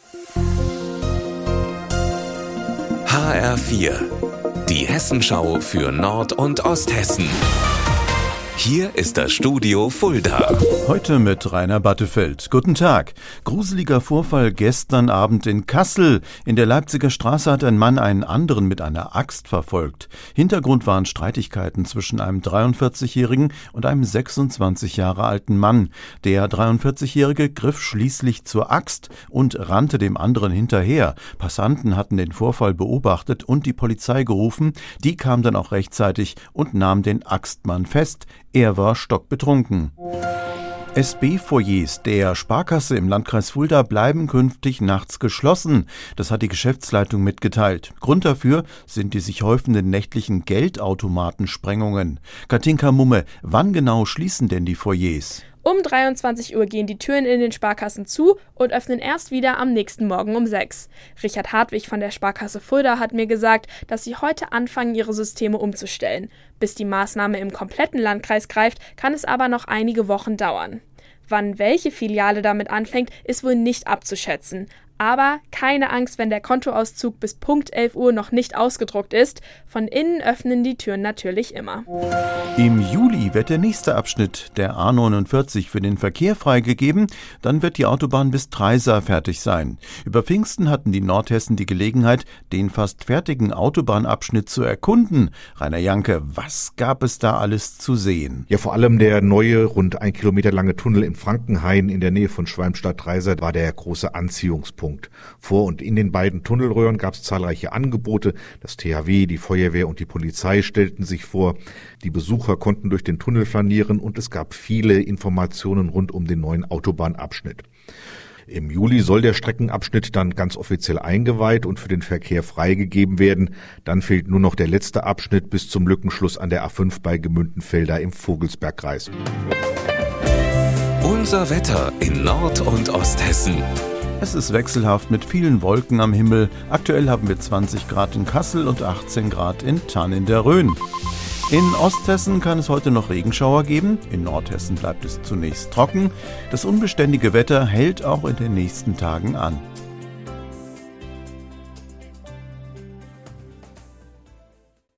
HR4, die Hessenschau für Nord- und Osthessen. Hier ist das Studio Fulda. Heute mit Rainer Battefeld. Guten Tag. Gruseliger Vorfall gestern Abend in Kassel. In der Leipziger Straße hat ein Mann einen anderen mit einer Axt verfolgt. Hintergrund waren Streitigkeiten zwischen einem 43-jährigen und einem 26 Jahre alten Mann. Der 43-jährige griff schließlich zur Axt und rannte dem anderen hinterher. Passanten hatten den Vorfall beobachtet und die Polizei gerufen. Die kam dann auch rechtzeitig und nahm den Axtmann fest. Er war stockbetrunken. SB-Foyers der Sparkasse im Landkreis Fulda bleiben künftig nachts geschlossen. Das hat die Geschäftsleitung mitgeteilt. Grund dafür sind die sich häufenden nächtlichen Geldautomatensprengungen. Katinka Mumme, wann genau schließen denn die Foyers? Um 23 Uhr gehen die Türen in den Sparkassen zu und öffnen erst wieder am nächsten Morgen um 6. Richard Hartwig von der Sparkasse Fulda hat mir gesagt, dass sie heute anfangen, ihre Systeme umzustellen. Bis die Maßnahme im kompletten Landkreis greift, kann es aber noch einige Wochen dauern. Wann welche Filiale damit anfängt, ist wohl nicht abzuschätzen. Aber keine Angst, wenn der Kontoauszug bis Punkt 11 Uhr noch nicht ausgedruckt ist. Von innen öffnen die Türen natürlich immer. Im Juli wird der nächste Abschnitt der A49 für den Verkehr freigegeben. Dann wird die Autobahn bis Treisa fertig sein. Über Pfingsten hatten die Nordhessen die Gelegenheit, den fast fertigen Autobahnabschnitt zu erkunden. Rainer Janke, was gab es da alles zu sehen? Ja, vor allem der neue, rund 1 Kilometer lange Tunnel in Frankenhain in der Nähe von Schwalmstadt-Treisa war der große Anziehungspunkt. Vor und in den beiden Tunnelröhren gab es zahlreiche Angebote. Das THW, die Feuerwehr und die Polizei stellten sich vor. Die Besucher konnten durch den Tunnel flanieren und es gab viele Informationen rund um den neuen Autobahnabschnitt. Im Juli soll der Streckenabschnitt dann ganz offiziell eingeweiht und für den Verkehr freigegeben werden. Dann fehlt nur noch der letzte Abschnitt bis zum Lückenschluss an der A5 bei Gemündenfelder im Vogelsbergkreis. Unser Wetter in Nord- und Osthessen. Es ist wechselhaft mit vielen Wolken am Himmel. Aktuell haben wir 20 Grad in Kassel und 18 Grad in Thann in der Rhön. In Osthessen kann es heute noch Regenschauer geben. In Nordhessen bleibt es zunächst trocken. Das unbeständige Wetter hält auch in den nächsten Tagen an.